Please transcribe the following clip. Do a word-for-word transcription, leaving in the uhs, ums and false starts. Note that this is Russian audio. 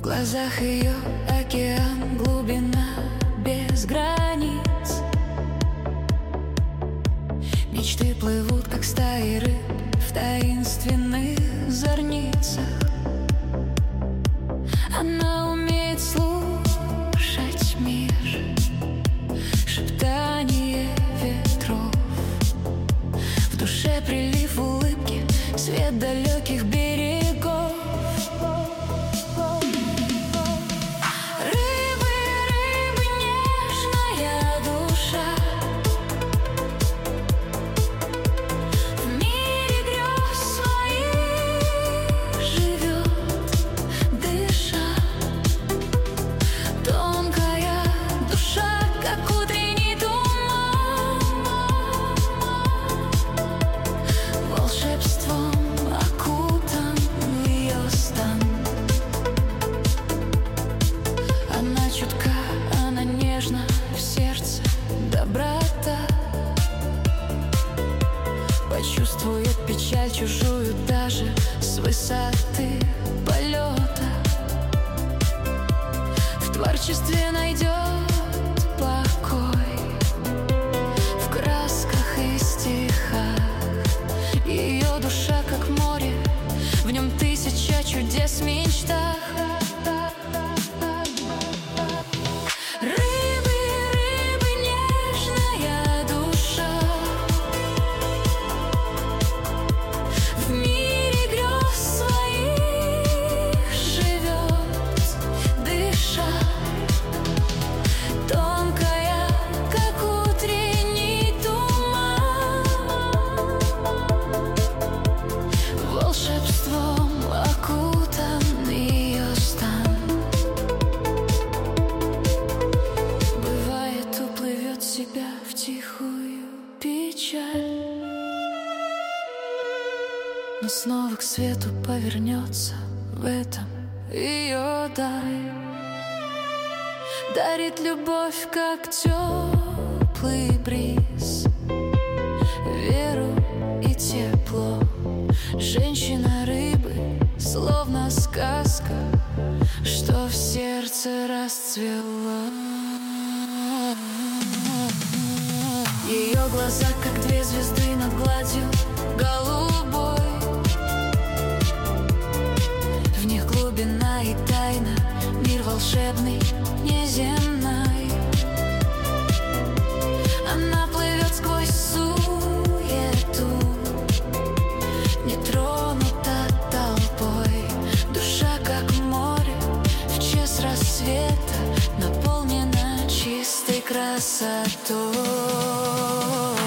В глазах ее океан, глубина без границ. Мечты плывут, как стаи рыб в таинственных зорницах. Она умеет слушать мир, шептание ветров. В душе прилив улыбки, свет далеких берегов. Рыбы, рыбы, нежная душа, в мире грез своих живет, дыша. Тонкая душа, как утренний туман, волшебством окутан ее стан. Она чутка, она нежна, в сердце доброта. Почувствует печаль чужую даже с высоты полета. В творчестве найдет покой, в красках и стихах. Ее душа как море, в нем тысяча чудес в мечтах. Рыбы, рыбы, нежная душа, в мире грез своих живет, дыша. Тонкая, как утренний туман, волшебством окутан ее стан. Бывает, уплывет себя в тихую печаль, но снова к свету повернется, в этом ее дар. Дарит любовь, как теплый бриз, веру и тепло. Женщина рыбы, словно сказка, что в сердце расцвела. Ее глаза, как две звезды над гладью голубой. В них глубина и тайна, мир волшебный, неземной. Она плывет сквозь суету, не тронута толпой. Душа, как море, в час рассвета наполнена чистой красотой.